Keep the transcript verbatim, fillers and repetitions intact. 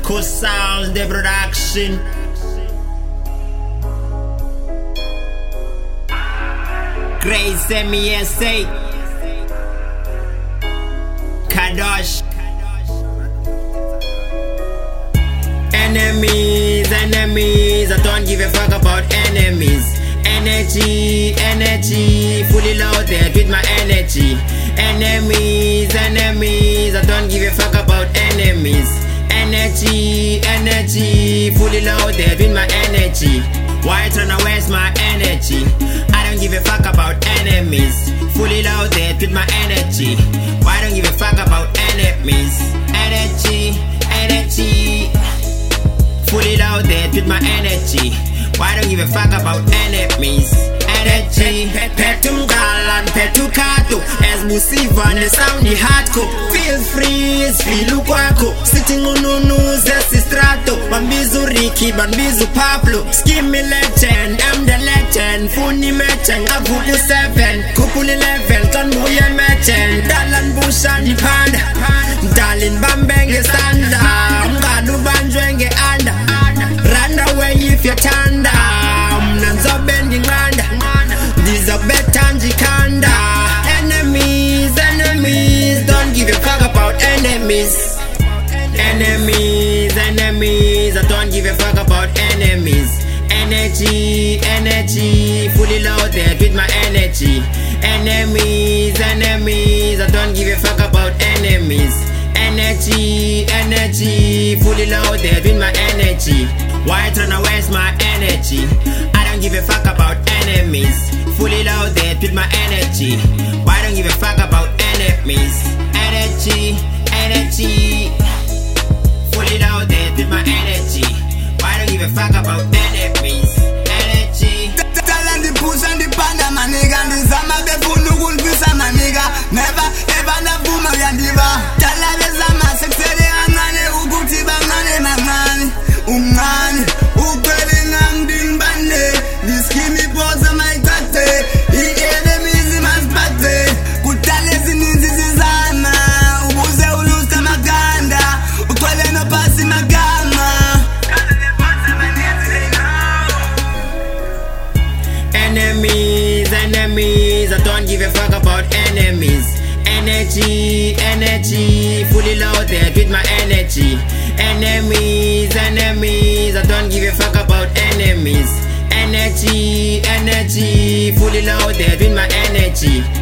Cool Sounds, the production. Grace M E S A Kadosh. Enemies, enemies, I don't give a fuck about enemies. Energy, energy, fully loaded with my energy. Enemies, enemies, I don't give a fuck about enemies. Energy, energy, fully loaded with my energy. Why tryna waste my energy? I don't give a fuck about enemies. Fully loaded with my energy. Why don't give a fuck about enemies? Energy, energy, fully loaded with my energy. Why don't give a fuck about enemies? Energy, petum galan, petu kato. As musiva ne sound the hardcore. Feel free, feel kwako. Sitting on unus, that's strato. Bambizu Ricky, Bambizu Pablo. Skimmy legend, I'm the legend. Funny merchant, Abubu seven. Kupul eleven, Kanbuya merchant. Dalan Bushan the panda. Darling Bambang is under. Ngadu Banjwenge under. Run away if you're tanda. Nanzo bending randa. These are betanji kanda. Enemies, enemies, don't give a fuck about enemies. Enemies, enemies, I don't give a fuck about enemies. Energy, energy, fully loaded with my energy. Enemies, enemies, I don't give a fuck about enemies. Energy, energy, fully loaded with my energy. Why tryna waste my energy? I don't give a fuck about enemies. Fully loaded with my energy. Why don't give a fuck about enemies? Energy, energy, fully loaded with my energy. Why don't give a fuck about enemies? Energy. Tell them the push and the panda, my nigga. The Zama, the Funu, will be some, my nigga. Never, ever, the boomer, and diva. Tell them the Zama, sexy, and money, who go to Bangani, my man. Umani, ukweli ngambing bande. This give me pause on my tate. The enemies in my spate. Kutale zinizi zizana. Ubuze ulusta maganda. Ukweli no pasi magama. Enemies, enemies, I don't give a fuck about enemies. Energy, energy, fully loaded with my energy. Enemies, enemies, I don't give a fuck about enemies. Energy, energy, fully loaded with my energy.